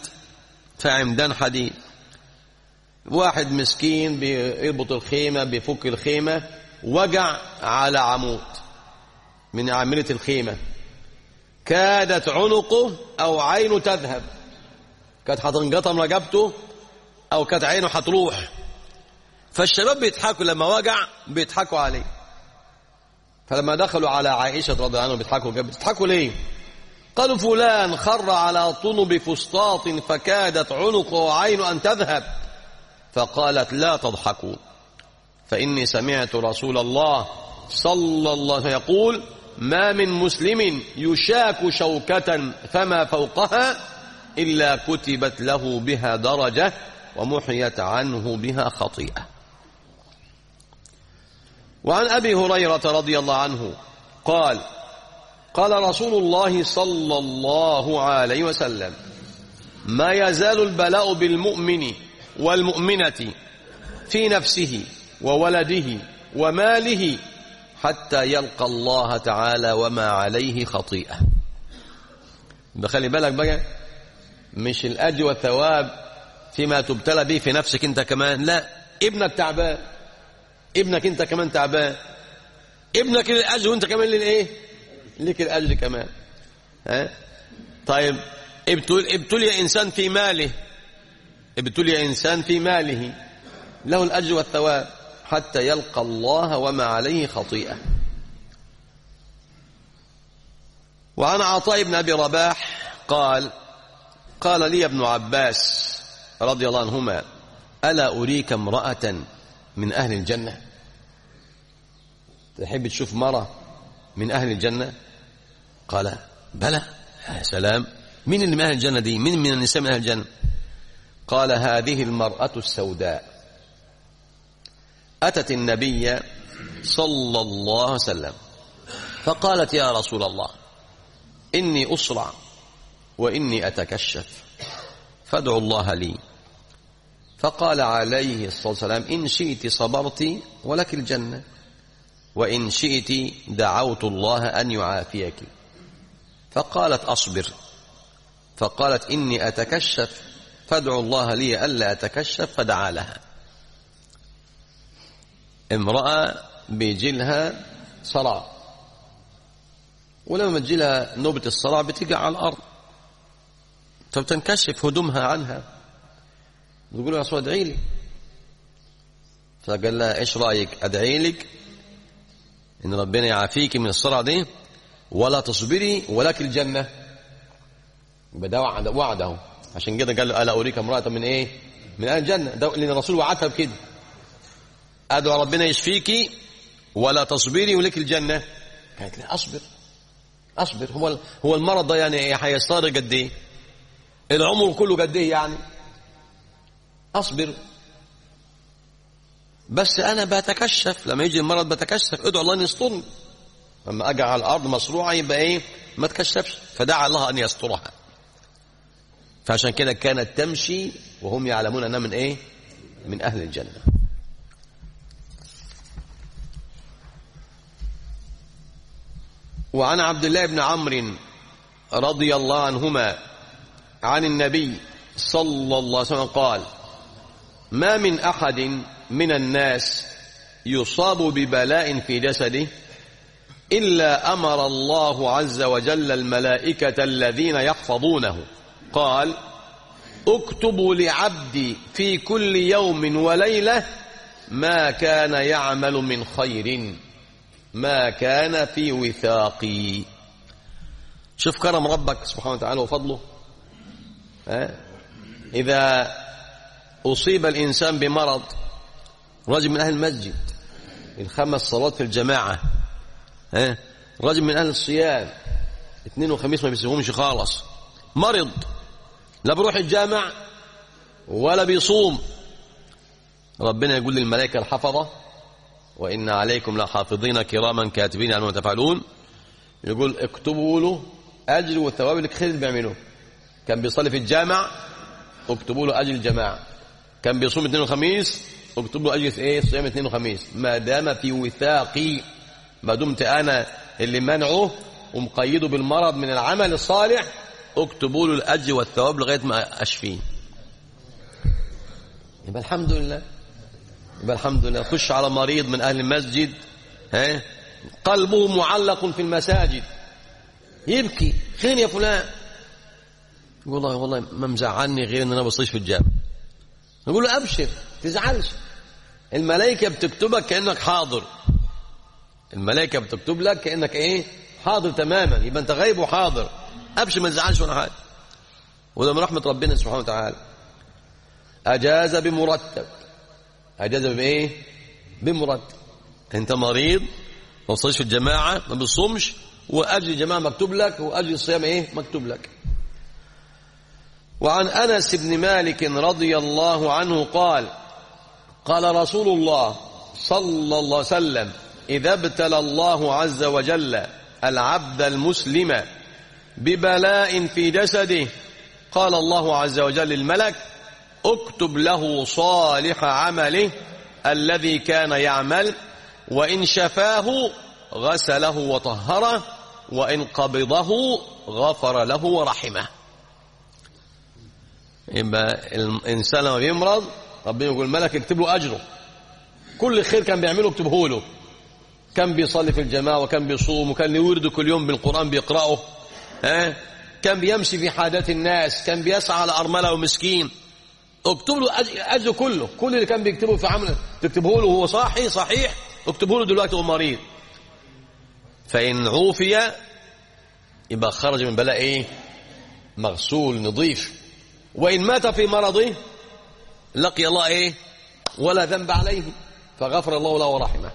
حديد، واحد مسكين بيربط الخيمة، بيفك الخيمة، وقع على عمود من أعمدة الخيمة، كادت عنقه أو عين تذهب، كانت هتنقطم رقبته أو كانت عينه هتروح. فالشباب بيضحكوا لما وقع، بيضحكوا عليه. فلما دخلوا على عائشة رضي الله عنها بيضحكوا ليه؟ قالوا: فلان خر على طنب فسطاط فكادت عنقه وعين أن تذهب. فقالت: لا تضحكوا، فإني سمعت رسول الله صلى الله عليه وسلم يقول: ما من مسلم يشاك شوكة فما فوقها إلا كتبت له بها درجة ومحيت عنه بها خطيئة. وعن أبي هريرة رضي الله عنه قال: قال رسول الله صلى الله عليه وسلم: ما يزال البلاء بالمؤمن والمؤمنة في نفسه وولده وماله حتى يلقى الله تعالى وما عليه خطيئة. بخلي بالك بقى، مش الأجر والثواب فيما تبتلى به في نفسك انت كمان، لا، ابنك تعبان، ابنك انت كمان تعبان، ابنك للأجر وانت كمان للايه؟ لك الأجر كمان. ها؟ طيب ابتلي إنسان في ماله، ابتلي إنسان في ماله له الأجر والثواب حتى يلقى الله وما عليه خطيئة. وعن عطاء بن أبي رباح قال: قال لي ابن عباس رضي الله عنهما: ألا أريك امرأة من أهل الجنة؟ تحب تشوف مرة من أهل الجنة؟ قال: بلى. يا سلام، مين اللي من أهل الجنة دي؟ مين من النساء من أهل الجنة؟ قال: هذه المرأة السوداء أتت النبي صلى الله عليه وسلم فقالت: يا رسول الله، إني أصرع وإني أتكشف فادعوا الله لي. فقال عليه الصلاة والسلام: إن شئت صبرت ولك الجنة، وإن شئت دعوت الله أن يعافيك. فقالت: أصبر. فقالت: إني أتكشف فادعوا الله لي ألا أتكشف. فدعا لها. امرأة بيجيلها صرع، ولما تجيلها نوبة الصرع بتقع على الأرض، فبتنكشف هدومها عنها، بتقول يا رسول ادعي لي. فقال لها: ايش رايك ادعي لك ان ربنا يعافيك من الصرع دي ولا تصبري ولك الجنه؟ يبقى ده وعده. عشان كده قال له: الا اريك امراه من ايه؟ من اهل الجنه. ده لان الرسول وعدها بكده: ادعو ربنا يشفيكي ولا تصبري ولك الجنه. قالت له: اصبر اصبر. هو المرض ده يعني هيستغرق قد ايه؟ العمر كله قد ايه يعني؟ اصبر. بس انا بتكشف، لما يجي المرض بتكشف، ادعو الله ان يسترني. لما اجي على الارض مصروعه يبقى ايه؟ ما تكشفش. فدعا الله ان يسترها. فعشان كده كانت تمشي وهم يعلمون انها من ايه؟ من اهل الجنه. وعن عبد الله بن عمرو رضي الله عنهما عن النبي صلى الله عليه وسلم قال: ما من أحد من الناس يصاب ببلاء في جسده إلا أمر الله عز وجل الملائكة الذين يحفظونه قال: اكتبوا لعبدي في كل يوم وليلة ما كان يعمل من خير ما كان في وثاقي. شوف كرم ربك سبحانه وتعالى وفضله. إذا أصيب الإنسان بمرض، رجل من أهل المسجد، الخمس صلوات في الجماعة، رجل من أهل الصيام، اثنين وخميس ما بيسيبهمش خالص، مرض لا بيروح الجامع ولا بيصوم، ربنا يقول للملائكة الحفظة: وإن عليكم لحافظين كراما كاتبين عنه تفعلون، يقول اكتبوا له أجر والثواب الخير اللي بيعملوه. كان بيصلي في الجامع، اكتبوا له أجر الجماعة. كان بيصوم اثنين وخميس، اكتبوا له أجر ايه؟ صيام اثنين وخميس. ما دام في وثاقي، ما دمت أنا اللي منعه ومقيده بالمرض من العمل الصالح، اكتبوا له الأجر والثواب لغاية ما أشفيه. يبقى الحمد لله، يبقى الحمد لله. خش على مريض من أهل المسجد، قلبه معلق في المساجد، يبكي: خير يا فلان؟ يقول: والله ما مزعلني غير ان انا بصليش في الجامع. نقول له: ابشر، تزعلش، الملائكه بتكتبك كانك حاضر، الملائكه بتكتب لك كانك ايه؟ حاضر تماما، يبقى انت غايب وحاضر. ابشر، ما تزعلش ولا حاجه. وده من رحمه ربنا سبحانه وتعالى. اجاز بمرتب. اجاز بايه؟ بمرتب. انت مريض ما تصليش في الجماعة ما بتصومش، وأجر الجماعة مكتوب لك، وأجر الصيام إيه مكتوب لك. وعن أنس بن مالك رضي الله عنه قال قال رسول الله صلى الله عليه وسلم: إذا ابتلى الله عز وجل العبد المسلم ببلاء في جسده قال الله عز وجل للملك: اكتب له صالح عمله الذي كان يعمل، وإن شفاه غسله وطهره، وإن قبضه غفر له ورحمه. يبقى الإنسان لما بيمرض ربنا يقول الملك اكتب له أجره، كل خير كان بيعمله اكتبه له، كان بيصلي في الجماعة وكان بيصوم وكان يورد كل يوم بالقرآن بيقرأه، كان بيمشي في حاجات الناس، كان بيسعى على أرملة ومسكين، اكتب له أجره كله، كل اللي كان بيكتبه في عمله تكتبه له وهو صحيح اكتبه له دلوقتي وهو مريض. فإن عوفي يبقى خرج من بلاء ايه مغسول نظيف، وإن مات في مرضه لقي الله ايه ولا ذنب عليه فغفر الله له ورحمه.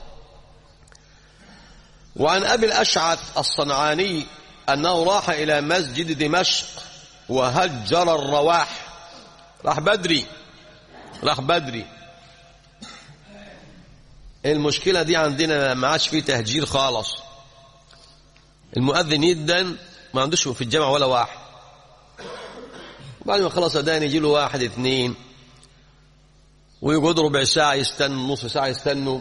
وعن أبي الأشعث الصنعاني أنه راح إلى مسجد دمشق وهجر الرواح، راح بدري. المشكلة دي عندنا ما عادش فيه تهجير خالص، المؤذن يدن ما عندوش في الجامع ولا واحد، بعد ما خلص أذان يجي له واحد اثنين ويقعدوا ربع ساعة يستنوا، نصف ساعة يستنوا،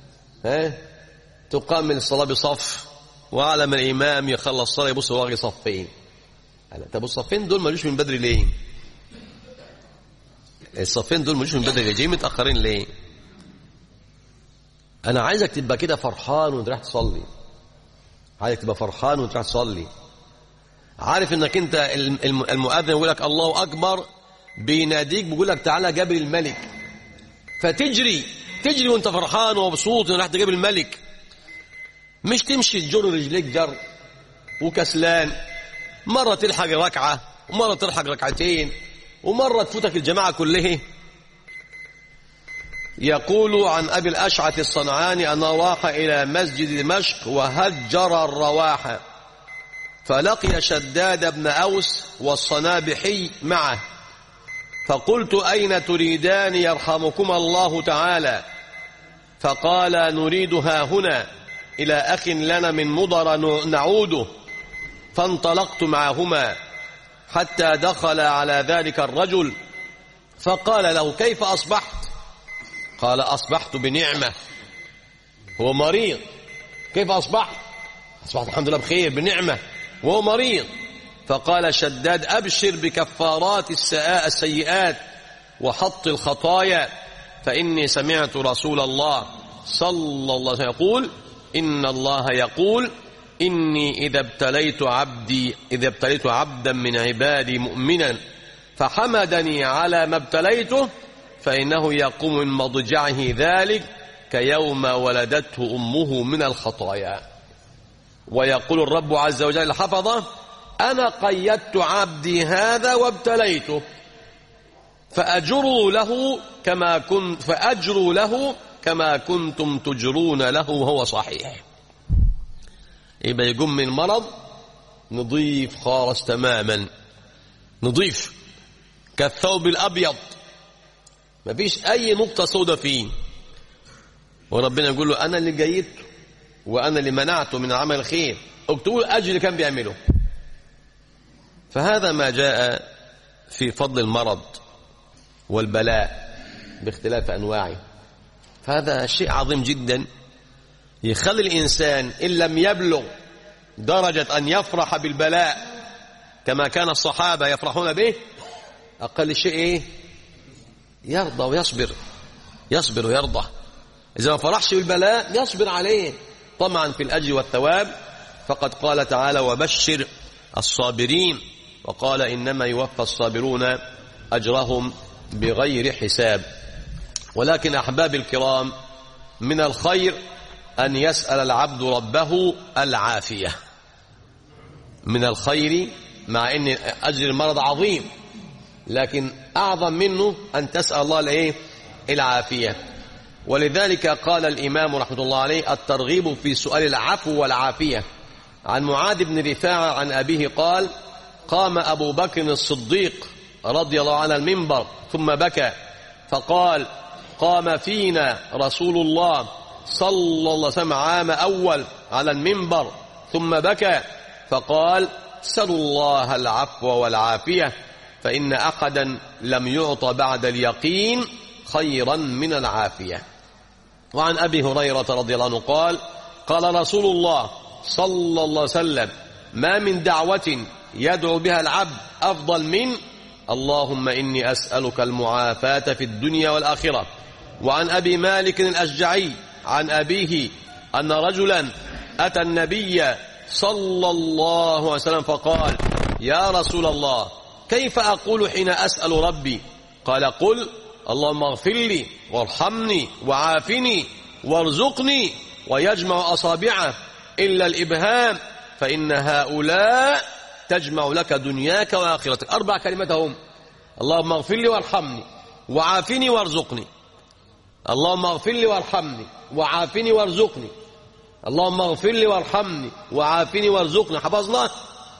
تقام الصلاة بصف، وعلى ما الإمام يخلص الصلاة يبص واقي صفين. طب الصفين دول ما جوش من بدري ليه؟ الصفين دول ما جوش من بدري ليه؟ جايين متأخرين ليه؟ أنا عايزك تبقى كده فرحان وأنت رايح تصلي، عايزك تبقى فرحان وأنت رايح تصلي، عارف إنك أنت المؤذن يقول لك الله أكبر، بيناديك بيقول لك تعالى جابر الملك، فتجري وأنت فرحان ومبسوط إنك رايح تجابر الملك، مش تمشي تجر رجليك جر وكسلان، مرة تلحق ركعة ومرة تلحق ركعتين ومرة تفوتك الجماعة كلها. يقول عن أبي الأشعث الصنعاني أنه راح إلى مسجد دمشق وهجر الرواح، فلقي شداد بن أوس والصنابحي معه، فقلت: أين تريدان يرحمكم الله تعالى؟ فقال: نريدها هنا إلى أخ لنا من مضر نعوده. فانطلقت معهما حتى دخل على ذلك الرجل، فقال له: كيف أصبحت؟ قال: أصبحت بنعمة. هو مريض، كيف أصبحت؟ أصبحت الحمد لله بخير بنعمة وهو مريض. فقال شداد: أبشر بكفارات السيئات وحط الخطايا، فإني سمعت رسول الله صلى الله عليه وسلم يقول: إن الله يقول: إني إذا ابتليت عبدا من عبادي مؤمنا فحمدني على ما ابتليته فإنه يقوم من مضجعه ذلك كيوم ولدته أمه من الخطايا. ويقول الرب عز وجل حفظه: أنا قيدت عبدي هذا وابتليته فأجروا له كما كنتم تجرون له وهو صحيح. يبقى يقوم من المرض نضيف خالص تماما، نضيف كالثوب الأبيض، ما فيش أي نقطة سوداء فيه، وربنا يقول له: أنا اللي جيدته وأنا اللي منعته من عمل الخير، اكتبوا الأجر اللي كان بيعمله. فهذا ما جاء في فضل المرض والبلاء باختلاف أنواعه، فهذا شيء عظيم جدا يخلي الإنسان إن لم يبلغ درجة أن يفرح بالبلاء كما كان الصحابة يفرحون به، أقل شيء يرضى ويصبر ويرضى. إذا ما فرحش بالبلاء يصبر عليه طمعا في الأجر والثواب، فقد قال تعالى: وبشر الصابرين، وقال: إنما يوفى الصابرون أجرهم بغير حساب. ولكن أحباب الكرام، من الخير أن يسأل العبد ربه العافية، من الخير، مع أن أجر المرض عظيم، لكن أعظم منه أن تسأل الله العافية. ولذلك قال الإمام رحمة الله عليه الترغيب في سؤال العفو والعافية. عن معاذ بن رفاعة عن أبيه قال: قام أبو بكر الصديق رضي الله عنه المنبر ثم بكى فقال: قام فينا رسول الله صلى الله عليه وسلم عام أول على المنبر ثم بكى فقال: سلوا الله العفو والعافية فإن أحدا لم يعط بعد اليقين خيرا من العافية. وعن أبي هريرة رضي الله عنه قال: قال رسول الله صلى الله عليه وسلم: ما من دعوة يدعو بها العبد أفضل من اللهم إني أسألك المعافاة في الدنيا والآخرة. وعن أبي مالك الأشجعي عن أبيه أن رجلا أتى النبي صلى الله عليه وسلم فقال: يا رسول الله كيف أقول حين أسأل ربي؟ قال: قل اللهم اغفر لي وارحمني وعافني وارزقني، ويجمع أصابعه إلا الإبهام فإن هؤلاء تجمع لك دنياك وآخرتك. 4 كلمات هم: اللهم اغفر لي وارحمني وعافني وارزقني، اللهم اغفر لي وارحمني وعافني وارزقني، اللهم اغفر لي وارحمني وعافني وارزقني. حفظنا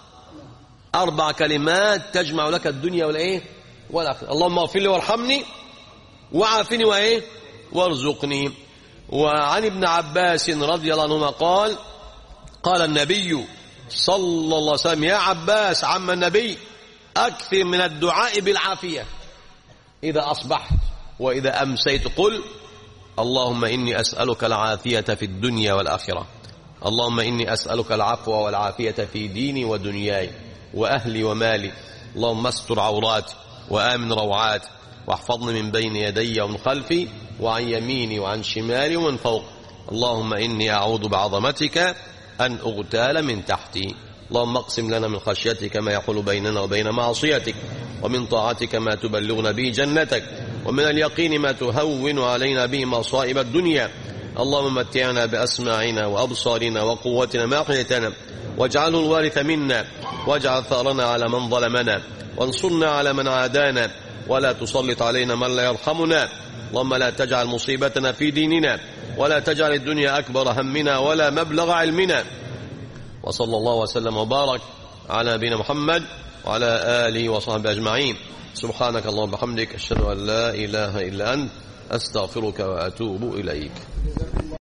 4 كلمات تجمع لك الدنيا والإيه والآخرة. اللهم اغفر لي وارحمني وعافني وإيه وارزقني. وعن ابن عباس رضي الله عنهما قال: قال النبي صلى الله عليه وسلم: يا عباس عم النبي أكثر من الدعاء بالعافية، إذا أصبحت وإذا أمسيت قل اللهم إني أسألك العافية في الدنيا والآخرة، اللهم إني أسألك العفو والعافية في ديني ودنياي وأهلي ومالي، اللهم استر عوراتي وآمن روعاتي واحفظني من بين يدي ومن خلفي وعن يميني وعن شمالي ومن فوق، اللهم إني أعوذ بعظمتك أن أغتال من تحتي، اللهم اقسم لنا من خشيتك ما يحول بيننا وبين معصيتك، ومن طاعتك ما تبلغنا به جنتك، ومن اليقين ما تهون علينا به مصائب الدنيا، اللهم متعنا بأسماعنا وأبصارنا وقوتنا ما أحييتنا، واجعله الوارث منا، واجعل ثأرنا على من ظلمنا، وانصرنا على من عادانا، ولا تسلط علينا من لا يرحمنا، اللهم لا تجعل مصيبتنا في ديننا، ولا تجعل الدنيا أكبر همنا ولا مبلغ علمنا. وصلى الله وسلم وبارك على نبينا محمد وعلى آله وصحبه أجمعين. سبحانك اللهم وبحمدك أشهد أن لا إله إلا أنت أستغفرك وأتوب إليك.